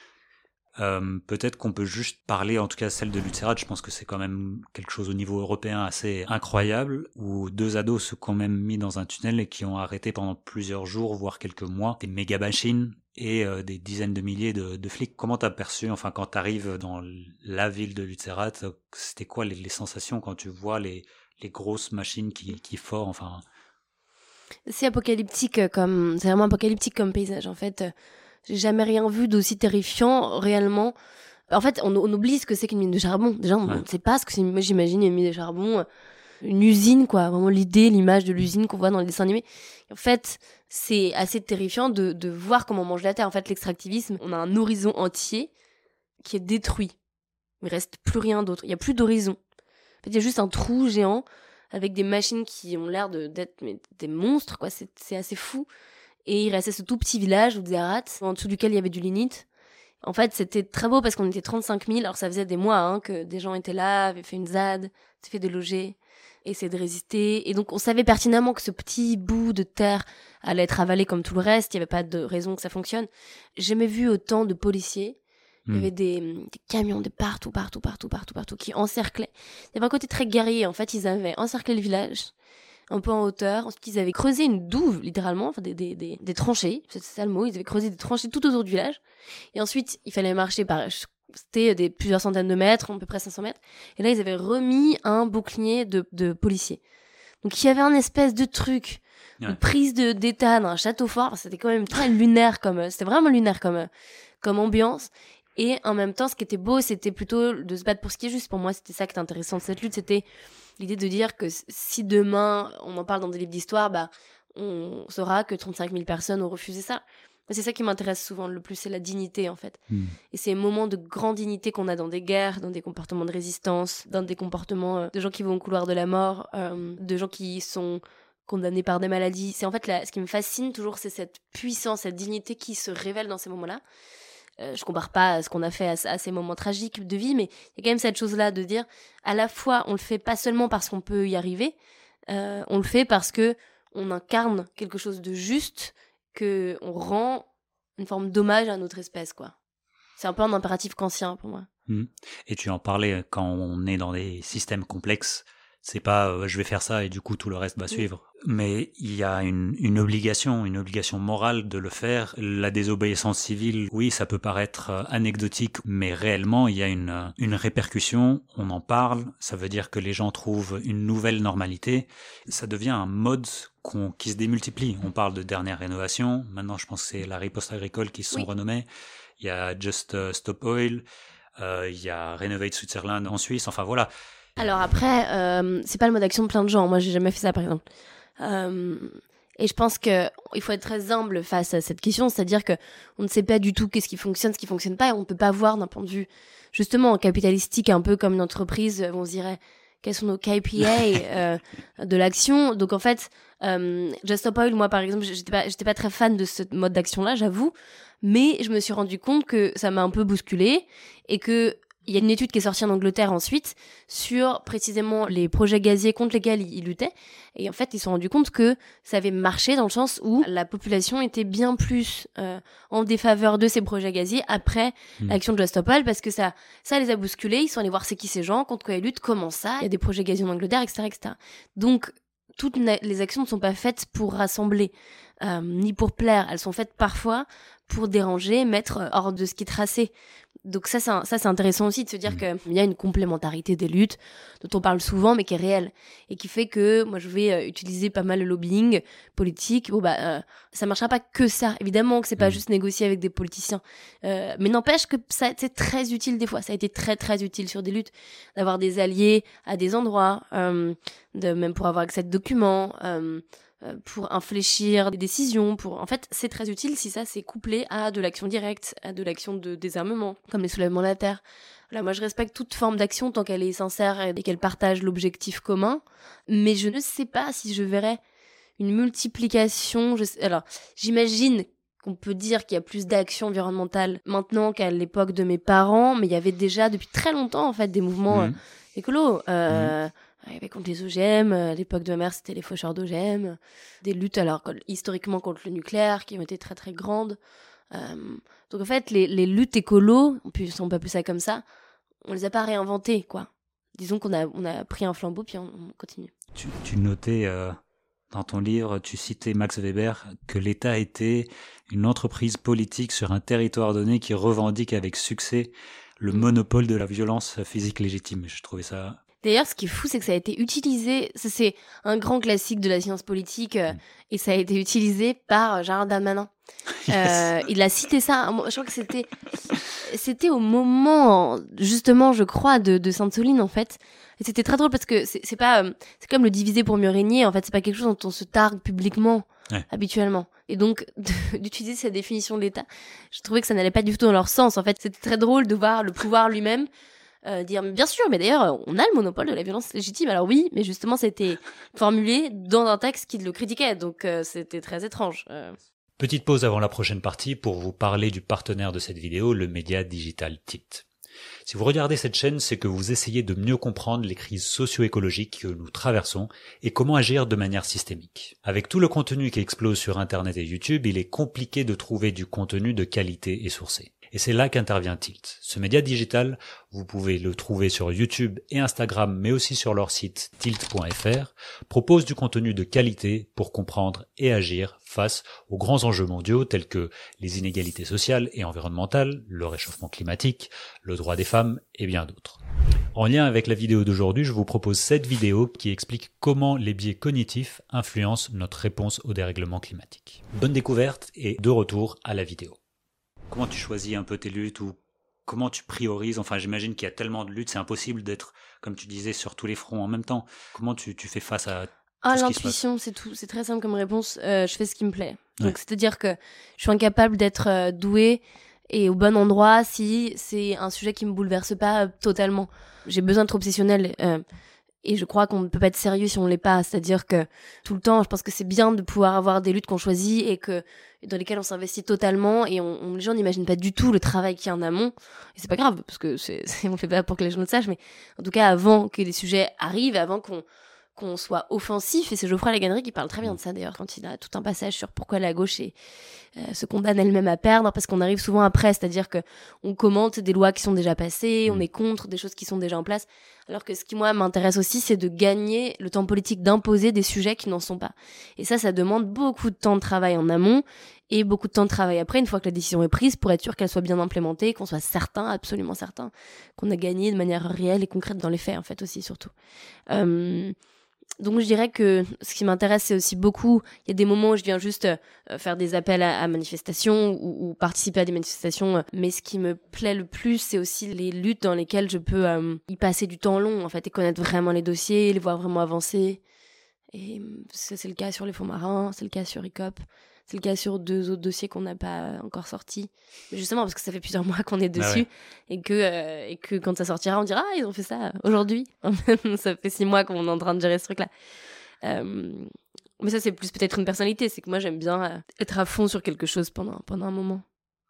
Euh, peut-être qu'on peut juste parler, en tout cas celle de Lutzerat, je pense que c'est quand même quelque chose au niveau européen assez incroyable, où deux ados se sont quand même mis dans un tunnel et qui ont arrêté pendant plusieurs jours, voire quelques mois, des méga-machines et euh, des dizaines de milliers de, de flics. Comment t'as perçu, enfin quand t'arrives dans la ville de Lutzerat, c'était quoi les, les sensations quand tu vois les, les grosses machines qui, qui forent, enfin... C'est apocalyptique comme, c'est vraiment apocalyptique comme paysage, en fait. J'ai jamais rien vu d'aussi terrifiant, réellement. En fait, on, on oublie ce que c'est qu'une mine de charbon. Déjà, on ne ouais. sait pas ce que c'est. Moi, j'imagine une mine de charbon, une usine, quoi. Vraiment l'idée, l'image de l'usine qu'on voit dans les dessins animés. En fait, c'est assez terrifiant de, de voir comment on mange la terre. En fait, l'extractivisme, on a un horizon entier qui est détruit. Il reste plus rien d'autre. Il y a plus d'horizon. En fait, il y a juste un trou géant avec des machines qui ont l'air de, d'être mais, des monstres, quoi. C'est, c'est assez fou. Et il restait ce tout petit village, Lutzerat, en dessous duquel il y avait du lignite. En fait, c'était très beau parce qu'on était trente-cinq mille. Alors, ça faisait des mois hein, que des gens étaient là, avaient fait une ZAD, s'étaient fait déloger, essayaient de résister. Et donc, on savait pertinemment que ce petit bout de terre allait être avalé comme tout le reste. Il n'y avait pas de raison que ça fonctionne. J'ai jamais vu autant de policiers. Il y avait des, des camions de partout, partout, partout, partout, partout, qui encerclaient. Il y avait un côté très guerrier. En fait, ils avaient encerclé le village, un peu en hauteur. Ensuite, ils avaient creusé une douve, littéralement, enfin des, des, des, des tranchées, c'est ça le mot, ils avaient creusé des tranchées tout autour du village. Et ensuite, il fallait marcher par, c'était des plusieurs centaines de mètres, à peu près cinq cents mètres. Et là, ils avaient remis un bouclier de, de policiers. Donc, il y avait un espèce de truc, ouais. une prise de, d'état d'un château fort. C'était quand même très lunaire comme, c'était vraiment lunaire comme, comme ambiance. Et en même temps, ce qui était beau, c'était plutôt de se battre pour ce qui est juste. Pour moi, c'était ça qui était intéressant de cette lutte, c'était l'idée de dire que si demain, on en parle dans des livres d'histoire, bah, on saura que trente-cinq mille personnes ont refusé ça. C'est ça qui m'intéresse souvent le plus, c'est la dignité en fait. Mmh. Et ces moments de grande dignité qu'on a dans des guerres, dans des comportements de résistance, dans des comportements euh, de gens qui vont au couloir de la mort, euh, de gens qui sont condamnés par des maladies. C'est en fait la, ce qui me fascine toujours, c'est cette puissance, cette dignité qui se révèle dans ces moments-là. Euh, je compare pas à ce qu'on a fait à, à ces moments tragiques de vie, mais il y a quand même cette chose-là de dire, à la fois, on le fait pas seulement parce qu'on peut y arriver, euh, on le fait parce que on incarne quelque chose de juste, que on rend une forme d'hommage à notre espèce, quoi. C'est un peu un impératif kantien pour moi. Mmh. Et tu en parlais, quand on est dans des systèmes complexes, c'est pas euh, je vais faire ça et du coup tout le reste va suivre. Mais il y a une, une obligation, une obligation morale de le faire. La désobéissance civile, oui, ça peut paraître euh, anecdotique, mais réellement il y a une, euh, une répercussion, on en parle, ça veut dire que les gens trouvent une nouvelle normalité. Ça devient un mode qu'on, qui se démultiplie. On parle de dernière rénovation, maintenant je pense que c'est la riposte agricole qui se sont oui. renommés. Il y a Just uh, Stop Oil, euh, il y a Renovate Switzerland en Suisse, enfin voilà. Alors après, euh, c'est pas le mode d'action de plein de gens. Moi, j'ai jamais fait ça, par exemple. Euh, et je pense que il faut être très humble face à cette question, c'est-à-dire que on ne sait pas du tout qu'est-ce qui fonctionne, ce qui fonctionne pas, et on peut pas voir d'un point de vue justement capitalistique, un peu comme une entreprise. On se dirait quels sont nos K P A euh, de l'action. Donc en fait, euh, Just Stop Oil, moi par exemple, j'étais pas, j'étais pas très fan de ce mode d'action-là, j'avoue, mais je me suis rendu compte que ça m'a un peu bousculée et que il y a une étude qui est sortie en Angleterre ensuite sur précisément les projets gaziers contre lesquels ils luttaient. Et en fait, ils se sont rendus compte que ça avait marché dans le sens où la population était bien plus euh, en défaveur de ces projets gaziers après mmh. l'action de Just Stop Oil, parce que ça, ça les a bousculés. Ils sont allés voir c'est qui ces gens, contre quoi ils luttent, comment ça. Il y a des projets gaziers en Angleterre, et cetera, et cetera. Donc, toutes les actions ne sont pas faites pour rassembler, euh, ni pour plaire. Elles sont faites parfois pour déranger, mettre hors de ce qui est tracé. Donc ça, c'est un, ça, c'est intéressant aussi de se dire mmh. qu'il y a une complémentarité des luttes dont on parle souvent, mais qui est réelle. Et qui fait que moi, je vais euh, utiliser pas mal le lobbying politique. Bon, bah, euh, ça marchera pas que ça. Évidemment que c'est pas mmh. juste négocier avec des politiciens. Euh, mais n'empêche que ça a été très utile des fois. Ça a été très, très utile sur des luttes. D'avoir des alliés à des endroits, euh, de, même pour avoir accès à des documents, euh, pour infléchir des décisions, pour en fait c'est très utile si ça c'est couplé à de l'action directe, à de l'action de désarmement, comme les soulèvements de la terre. Là, moi je respecte toute forme d'action tant qu'elle est sincère et qu'elle partage l'objectif commun, mais je ne sais pas si je verrais une multiplication. Je sais... Alors j'imagine qu'on peut dire qu'il y a plus d'action environnementale maintenant qu'à l'époque de mes parents, mais il y avait déjà depuis très longtemps en fait des mouvements mmh. euh, écolos. Euh, mmh. Il y avait contre les O G M, à l'époque de ma mère, c'était les faucheurs d'O G M, des luttes alors historiquement contre le nucléaire qui ont été très très grandes. Euh, donc en fait, les, les luttes écolos, on peut, on peut appeler ça comme ça, on les a pas réinventées, quoi. Disons qu'on a, on a pris un flambeau puis on, on continue. Tu, tu notais euh, dans ton livre, tu citais Max Weber, que l'État était une entreprise politique sur un territoire donné qui revendique avec succès le monopole de la violence physique légitime. Je trouvais ça... D'ailleurs, ce qui est fou, c'est que ça a été utilisé, ça, c'est un grand classique de la science politique, euh, et ça a été utilisé par Gérald Darmanin. Yes. Euh, il a cité ça, je crois que c'était, c'était au moment, justement, je crois, de, de Sainte-Soline, en fait. Et c'était très drôle parce que c'est, c'est pas, euh, c'est comme le diviser pour mieux régner, en fait, c'est pas quelque chose dont on se targue publiquement, ouais. habituellement. Et donc, de, d'utiliser cette définition de l'État, je trouvais que ça n'allait pas du tout dans leur sens, en fait. C'était très drôle de voir le pouvoir lui-même Euh, dire bien sûr, mais d'ailleurs on a le monopole de la violence légitime. Alors oui, mais justement c'était formulé dans un texte qui le critiquait, donc euh, c'était très étrange. Euh... Petite pause avant la prochaine partie pour vous parler du partenaire de cette vidéo, le média digital Tilt. Si vous regardez cette chaîne, c'est que vous essayez de mieux comprendre les crises socio-écologiques que nous traversons et comment agir de manière systémique. Avec tout le contenu qui explose sur Internet et YouTube, il est compliqué de trouver du contenu de qualité et sourcé. Et c'est là qu'intervient Tilt. Ce média digital, vous pouvez le trouver sur YouTube et Instagram, mais aussi sur leur site tilt point f r, propose du contenu de qualité pour comprendre et agir face aux grands enjeux mondiaux tels que les inégalités sociales et environnementales, le réchauffement climatique, le droit des femmes et bien d'autres. En lien avec la vidéo d'aujourd'hui, je vous propose cette vidéo qui explique comment les biais cognitifs influencent notre réponse au dérèglement climatique. Bonne découverte et de retour à la vidéo. Comment tu choisis un peu tes luttes ou comment tu priorises? Enfin, j'imagine qu'il y a tellement de luttes, c'est impossible d'être, comme tu disais, sur tous les fronts en même temps. Comment tu, tu fais face à tout ah, ce qui se passe? L'intuition, c'est tout. C'est très simple comme réponse. Euh, je fais ce qui me plaît. Donc, Ouais. c'est-à-dire que je suis incapable d'être euh, douée et au bon endroit si c'est un sujet qui me bouleverse pas euh, totalement. J'ai besoin d'être obsessionnelle euh, et je crois qu'on ne peut pas être sérieux si on l'est pas. C'est-à-dire que tout le temps, je pense que c'est bien de pouvoir avoir des luttes qu'on choisit et que dans lesquelles on s'investit totalement et on, on, les gens n'imaginent pas du tout le travail qu'il y a en amont. Et c'est pas grave parce que c'est, c'est, on le fait pas pour que les gens le sachent, mais en tout cas avant que les sujets arrivent, avant qu'on qu'on soit offensif, et c'est Geoffroy Laganerie qui parle très bien de ça d'ailleurs quand il a tout un passage sur pourquoi la gauche est, euh, se condamne elle-même à perdre, parce qu'on arrive souvent après, c'est-à-dire que on commente des lois qui sont déjà passées, on est contre des choses qui sont déjà en place, alors que ce qui moi m'intéresse aussi, c'est de gagner le temps politique, d'imposer des sujets qui n'en sont pas. Et ça, ça demande beaucoup de temps de travail en amont et beaucoup de temps de travail après, une fois que la décision est prise, pour être sûr qu'elle soit bien implémentée, qu'on soit certain, absolument certain, qu'on a gagné de manière réelle et concrète dans les faits, en fait, aussi, surtout. Euh, Donc je dirais que ce qui m'intéresse, c'est aussi beaucoup, il y a des moments où je viens juste euh, faire des appels à, à manifestations ou, ou participer à des manifestations, euh, mais ce qui me plaît le plus, c'est aussi les luttes dans lesquelles je peux euh, y passer du temps long, en fait, et connaître vraiment les dossiers, les voir vraiment avancer. Et ça, c'est le cas sur les fonds marins, c'est le cas sur I C O P, c'est le cas sur deux autres dossiers qu'on n'a pas encore sortis. Mais justement, parce que ça fait plusieurs mois qu'on est dessus, Ah ouais. et, que, euh, et que quand ça sortira, on dira « Ah, ils ont fait ça aujourd'hui !» Ça fait six mois qu'on est en train de gérer ce truc-là. Euh, mais ça, c'est plus peut-être une personnalité, c'est que moi, j'aime bien euh, être à fond sur quelque chose pendant, pendant un moment.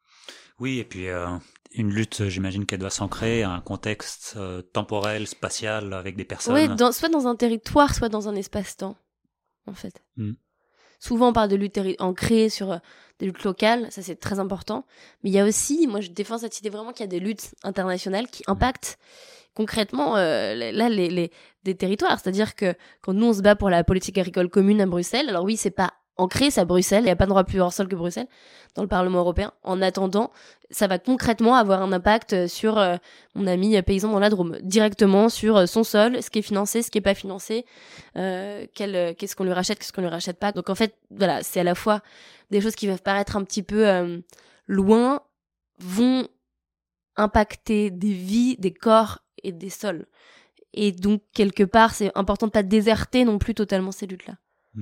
Oui, et puis euh, une lutte, j'imagine qu'elle doit s'ancrer à un contexte euh, temporel, spatial, avec des personnes. Oui, dans, soit dans un territoire, soit dans un espace-temps, en fait. Mm. Souvent, on parle de lutte terri- ancrée sur euh, des luttes locales, ça c'est très important. Mais il y a aussi, moi je défends cette idée vraiment qu'il y a des luttes internationales qui impactent concrètement euh, là les, les, des territoires. C'est-à-dire que quand nous on se bat pour la politique agricole commune à Bruxelles, alors oui, c'est pas ancré, c'est à Bruxelles, il n'y a pas de droit plus hors sol que Bruxelles dans le Parlement européen. En attendant, ça va concrètement avoir un impact sur euh, mon ami paysan dans la Drôme, directement sur euh, son sol, ce qui est financé, ce qui est pas financé, euh, quel, euh, qu'est-ce qu'on lui rachète, qu'est-ce qu'on lui rachète pas. Donc en fait, voilà, c'est à la fois des choses qui peuvent paraître un petit peu euh, loin, vont impacter des vies, des corps et des sols. Et donc, quelque part, c'est important de pas déserter non plus totalement ces luttes-là.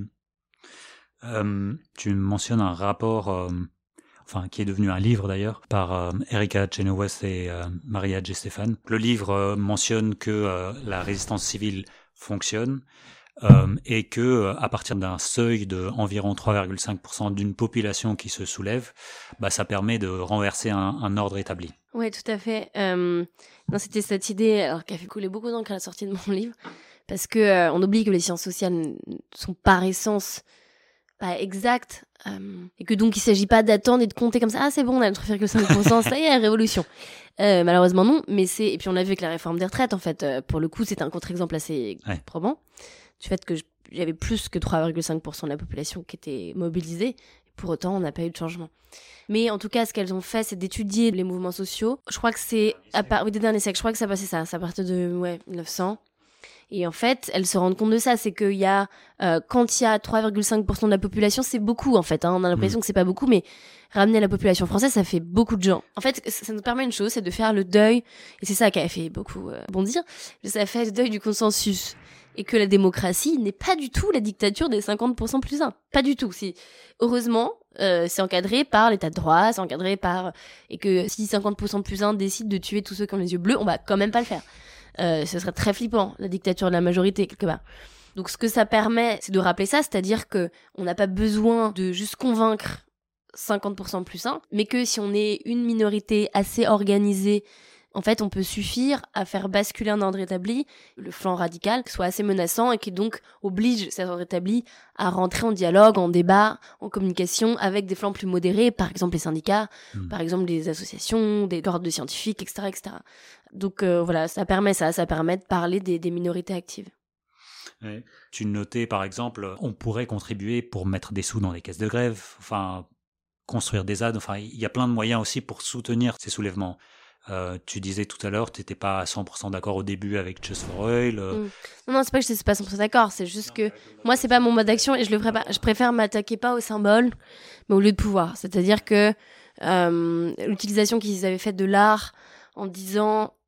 Euh, tu mentionnes un rapport, euh, enfin qui est devenu un livre d'ailleurs, par euh, Erika Chenoweth et euh, Maria J. Stephan. Le livre euh, mentionne que euh, la résistance civile fonctionne euh, et que euh, à partir d'un seuil de environ trois virgule cinq pour cent d'une population qui se soulève, bah ça permet de renverser un, un ordre établi. Oui, tout à fait. Euh, non, c'était cette idée, alors qui a fait couler beaucoup d'encre à la sortie de mon livre, parce que euh, on oublie que les sciences sociales sont par essence pas exact, euh, et que donc il s'agit pas d'attendre et de compter comme ça, ah c'est bon, on a le trois virgule cinq pour cent, ça y est, révolution. Euh, malheureusement non, mais c'est, et puis on l'a vu avec la réforme des retraites, en fait, euh, pour le coup c'est un contre-exemple assez ouais. probant, du fait que j'avais plus que trois virgule cinq pour cent de la population qui était mobilisée, et pour autant on n'a pas eu de changement. Mais en tout cas, ce qu'elles ont fait, c'est d'étudier les mouvements sociaux. Je crois que c'est, à part, oui, des derniers siècles, je crois que ça passait ça, ça partait de, ouais, mille neuf cents. Et en fait, elles se rendent compte de ça, c'est qu'il y a, euh, quand il y a trois virgule cinq pour cent de la population, c'est beaucoup en fait, hein, on a l'impression mmh. que c'est pas beaucoup, mais ramener la population française, ça fait beaucoup de gens. En fait, ça nous permet une chose, c'est de faire le deuil, et c'est ça qui a fait beaucoup euh, bondir, ça fait le deuil du consensus. Et que la démocratie n'est pas du tout la dictature des cinquante pour cent plus un. Pas du tout. C'est, heureusement, euh, c'est encadré par l'état de droit, c'est encadré par, et que si cinquante pour cent plus un décide de tuer tous ceux qui ont les yeux bleus, on va quand même pas le faire. Euh, ce serait très flippant, la dictature de la majorité, quelque part. Donc ce que ça permet, c'est de rappeler ça, c'est-à-dire que on n'a pas besoin de juste convaincre cinquante pour cent plus un, mais que si on est une minorité assez organisée, en fait, on peut suffire à faire basculer un ordre établi, le flanc radical, qui soit assez menaçant et qui donc oblige cet ordre établi à rentrer en dialogue, en débat, en communication avec des flancs plus modérés, par exemple les syndicats, mmh. par exemple les associations, des ordres de scientifiques, et cetera, et cetera. Donc euh, voilà, ça permet ça, ça permet de parler des, des minorités actives. Ouais. Tu notais par exemple, on pourrait contribuer pour mettre des sous dans les caisses de grève, enfin construire des Z A D, enfin il y a plein de moyens aussi pour soutenir ces soulèvements. Euh, tu disais tout à l'heure, tu n'étais pas à cent pour cent d'accord au début avec Just for Oil. Euh... Mmh. Non, non, c'est pas que je n'étais pas cent pour cent d'accord, c'est juste que moi, c'est pas mon mode d'action et je le ferai pas. Je préfère m'attaquer pas au symbole, mais au lieu de pouvoir. C'est-à-dire que euh, l'utilisation qu'ils avaient faite de l'art en disant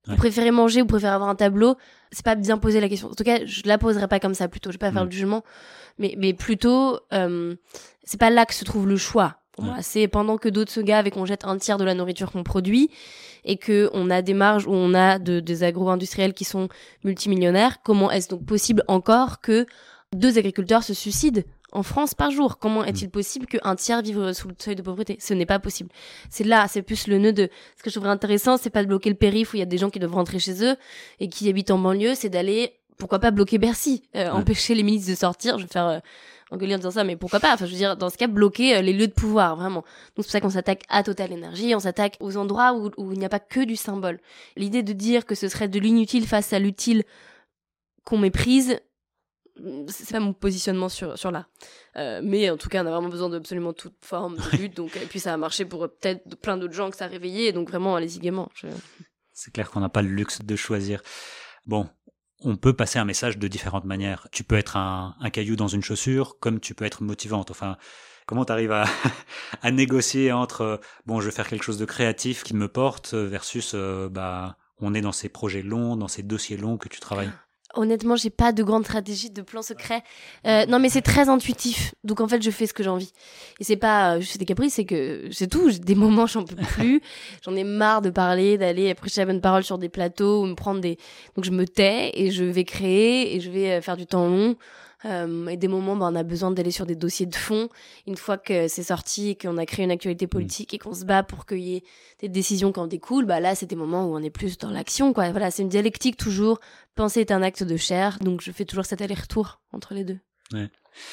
Vous préférez manger, vous préférez avoir un tableau, c'est pas bien poser la question. En tout cas, je la poserai pas comme ça plutôt. Je vais pas faire mmh. le jugement, mais mais plutôt, euh, c'est pas là que se trouve le choix. Pour ouais. moi, c'est pendant que d'autres se gavent et qu'on jette un tiers de la nourriture qu'on produit et que on a des marges où on a de, des agro-industriels qui sont multimillionnaires. Comment est-ce donc possible encore que deux agriculteurs se suicident en France par jour? Comment est-il possible qu'un tiers vive sous le seuil de pauvreté? Ce n'est pas possible. C'est là, c'est plus le nœud de... Ce que je trouverais intéressant, c'est pas de bloquer le périph' où il y a des gens qui doivent rentrer chez eux et qui habitent en banlieue, c'est d'aller, pourquoi pas bloquer Bercy, euh, ouais. empêcher les milices de sortir. Je vais faire... Euh, engueuler en disant ça, mais pourquoi pas? Enfin, je veux dire, dans ce cas, bloquer euh, les lieux de pouvoir, vraiment. Donc, c'est pour ça qu'on s'attaque à Total Energy, on s'attaque aux endroits où, où il n'y a pas que du symbole. L'idée de dire que ce serait de l'inutile face à l'utile qu'on méprise, c'est pas mon positionnement sur, sur là. Euh, mais en tout cas, on a vraiment besoin d'absolument toute forme de lutte, donc, et puis ça a marché pour euh, peut-être plein d'autres gens que ça a réveillé, donc vraiment, allez-y gaiement. Je... C'est clair qu'on n'a pas le luxe de choisir. Bon. On peut passer un message de différentes manières. Tu peux être un, un caillou dans une chaussure, comme tu peux être motivante. Enfin, comment t'arrives à, à négocier entre, bon, je vais faire quelque chose de créatif qui me porte, versus, euh, bah, on est dans ces projets longs, dans ces dossiers longs que tu travailles. Honnêtement, j'ai pas de grande stratégie, de plan secret. Euh, non, mais c'est très intuitif. Donc, en fait, je fais ce que j'ai envie. Et c'est pas, je fais des caprices, c'est que, c'est tout. J'ai des moments, j'en peux plus. J'en ai marre de parler, d'aller prêcher la bonne parole sur des plateaux ou me prendre des, donc je me tais et je vais créer et je vais faire du temps long. Euh, et des moments, bah, on a besoin d'aller sur des dossiers de fond. Une fois que c'est sorti et qu'on a créé une actualité politique et qu'on se bat pour qu'il y ait des décisions qui en découlent, bah là, c'est des moments où on est plus dans l'action, quoi. Voilà, c'est une dialectique toujours. Penser est un acte de chair, donc je fais toujours cet aller-retour entre les deux. Ouais.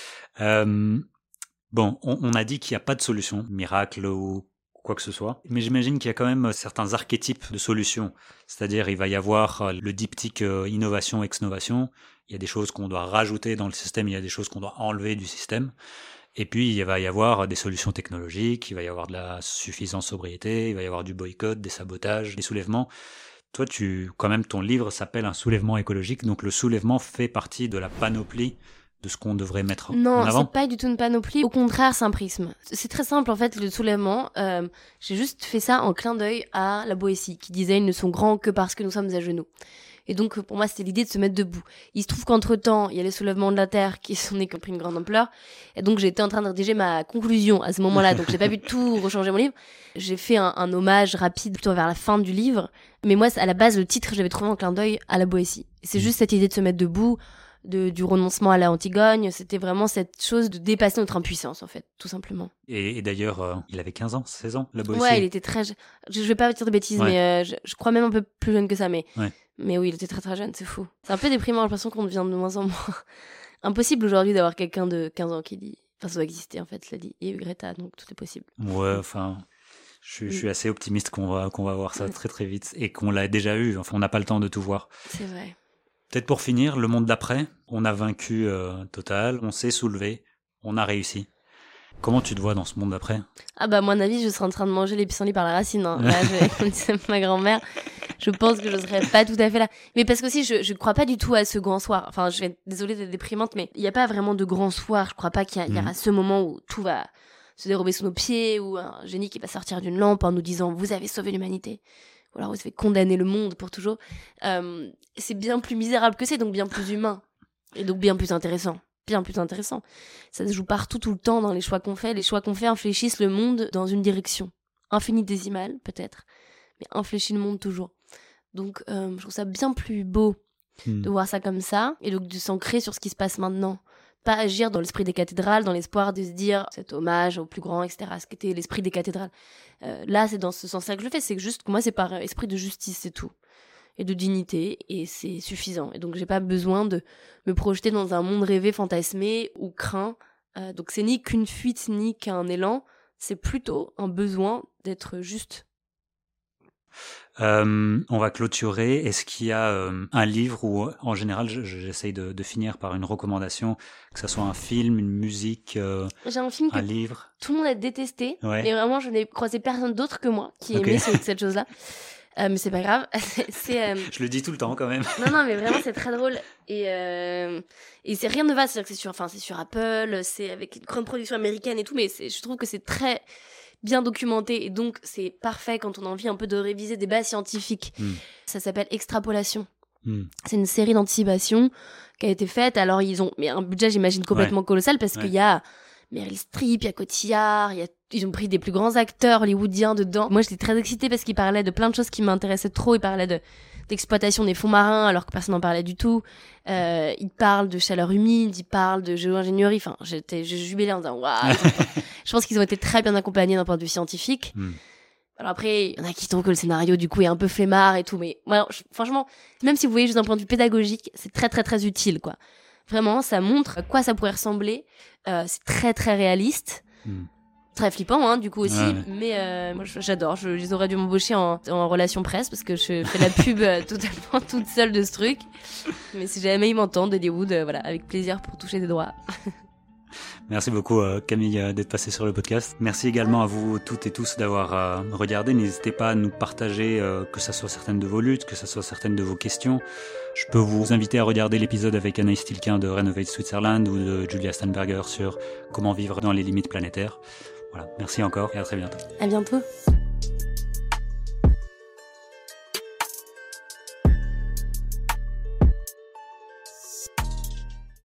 Euh, bon, on, on a dit qu'il n'y a pas de solution miracle ou quoi que ce soit, mais j'imagine qu'il y a quand même certains archétypes de solutions. C'est-à-dire, il va y avoir le diptyque euh, innovation, ex-novation. Il y a des choses qu'on doit rajouter dans le système, il y a des choses qu'on doit enlever du système. Et puis, il va y avoir des solutions technologiques, il va y avoir de la suffisance sobriété, il va y avoir du boycott, des sabotages, des soulèvements. Toi, tu, quand même, ton livre s'appelle Un soulèvement écologique, donc le soulèvement fait partie de la panoplie de ce qu'on devrait mettre non, en avant. Non, c'est pas du tout une panoplie. Au contraire, c'est un prisme. C'est très simple, en fait, le soulèvement. Euh, j'ai juste fait ça en clin d'œil à la Boétie, qui disait « Ils ne sont grands que parce que nous sommes à genoux ». Et donc, pour moi, c'était l'idée de se mettre debout. Il se trouve qu'entre-temps, il y a les soulèvements de la Terre qui sont nés, qui ont pris une grande ampleur. Et donc, j'étais en train de rédiger ma conclusion à ce moment-là. Donc, j'ai pas pu tout rechanger mon livre. J'ai fait un, un hommage rapide plutôt vers la fin du livre. Mais moi, à la base, le titre, j'avais trouvé en clin d'œil à la Boétie. C'est juste cette idée de se mettre debout, de, du renoncement à la Antigone. C'était vraiment cette chose de dépasser notre impuissance, en fait, tout simplement. Et, et d'ailleurs, euh, il avait quinze ans, seize ans, la Boétie. Ouais, il était très... Je, je vais pas dire de bêtises, ouais. mais euh, je, je crois même un peu plus jeune que ça, mais... Ouais. Mais oui, il était très très jeune, c'est fou. C'est un peu déprimant, j'ai l'impression qu'on devient de moins en moins impossible aujourd'hui d'avoir quelqu'un de quinze ans qui dit... Enfin, ça doit exister en fait, cela dit. Il y a eu Greta, donc tout est possible. Ouais, enfin... Je, je suis assez optimiste qu'on va, qu'on va voir ça très très vite et qu'on l'a déjà eu. Enfin, on n'a pas le temps de tout voir. C'est vrai. Peut-être pour finir, le monde d'après, on a vaincu euh, Total, on s'est soulevé, on a réussi. Comment tu te vois dans ce monde d'après? Ah bah, à mon avis, je serais en train de manger les pissenlits par la racine. Hein. Là, je, comme disait ma grand-mère, je pense que je serais pas tout à fait là. Mais parce que aussi, je, je crois pas du tout à ce grand soir. Enfin, je vais être désolée d'être déprimante, mais il y a pas vraiment de grand soir. Je crois pas qu'il y, a, mmh. y aura ce moment où tout va se dérober sous nos pieds, ou un génie qui va sortir d'une lampe en nous disant « Vous avez sauvé l'humanité ». Ou alors vous avez condamné le monde pour toujours. Euh, c'est bien plus misérable que c'est, donc bien plus humain. Et donc bien plus intéressant. Bien plus intéressant. Ça se joue partout, tout le temps, dans les choix qu'on fait. Les choix qu'on fait infléchissent le monde dans une direction. Infinitésimale, peut-être, mais infléchit le monde toujours. Donc, euh, je trouve ça bien plus beau mmh. de voir ça comme ça, et donc de s'ancrer sur ce qui se passe maintenant. Pas agir dans l'esprit des cathédrales, dans l'espoir de se dire cet hommage au plus grand, et cetera, ce qu'était l'esprit des cathédrales. Euh, là, c'est dans ce sens-là que je le fais. C'est que juste, moi, c'est par esprit de justice, c'est tout. Et de dignité, et c'est suffisant. Et donc, j'ai pas besoin de me projeter dans un monde rêvé, fantasmé ou craint. Euh, donc, c'est ni qu'une fuite, ni qu'un élan. C'est plutôt un besoin d'être juste. Euh, on va clôturer. Est-ce qu'il y a euh, un livre où, en général, je, j'essaye de, de finir par une recommandation, que ce soit un film, une musique, euh, J'ai un film un que livre. Tout le monde a détesté, ouais. mais vraiment, je n'ai croisé personne d'autre que moi qui okay. aimait cette, cette chose-là. Euh, mais c'est pas grave. c'est, c'est, euh... Je le dis tout le temps quand même. non, non, mais vraiment, c'est très drôle. Et, euh... et c'est rien ne va. C'est-à-dire que c'est sur, enfin, c'est sur Apple, c'est avec une grande production américaine et tout, mais c'est, je trouve que c'est très bien documenté, et donc c'est parfait quand on a envie un peu de réviser des bases scientifiques. Mm. Ça s'appelle Extrapolation. Mm. C'est une série d'anticipation qui a été faite. Alors ils ont mais un budget, j'imagine, complètement ouais. colossal, parce ouais. qu'il y a Meryl Streep, il y a Cotillard, il y a... ils ont pris des plus grands acteurs hollywoodiens dedans. Moi j'étais très excitée parce qu'ils parlaient de plein de choses qui m'intéressaient trop. Ils parlaient de d'exploitation des fonds marins alors que personne n'en parlait du tout. Euh, ils parlent de chaleur humide, ils parlent de géo-ingénierie. Enfin, j'étais, je jubilais en disant waouh. Je pense qu'ils ont été très bien accompagnés d'un point de vue scientifique. Mm. Alors après, il y en a qui trouvent que le scénario du coup est un peu flemmard et tout, mais ouais, je, franchement, même si vous voyez juste d'un point de vue pédagogique, c'est très très très utile quoi. Vraiment, ça montre à quoi ça pourrait ressembler. Euh, c'est très très réaliste. Mm. Très flippant, hein, du coup aussi, ouais. mais euh, moi j'adore. Je, ils auraient dû m'embaucher en, en relation presse parce que je fais la pub euh, totalement toute seule de ce truc. Mais si jamais ils m'entendent, Hollywood, euh, voilà, avec plaisir pour toucher des droits. Merci beaucoup euh, Camille euh, d'être passée sur le podcast. Merci également à vous toutes et tous d'avoir euh, regardé. N'hésitez pas à nous partager euh, que ça soit certaines de vos luttes, que ça soit certaines de vos questions. Je peux vous inviter à regarder l'épisode avec Anaïs Tilquin de Renovate Switzerland ou de Julia Steinberger sur comment vivre dans les limites planétaires. Voilà, merci encore et à très bientôt. À bientôt.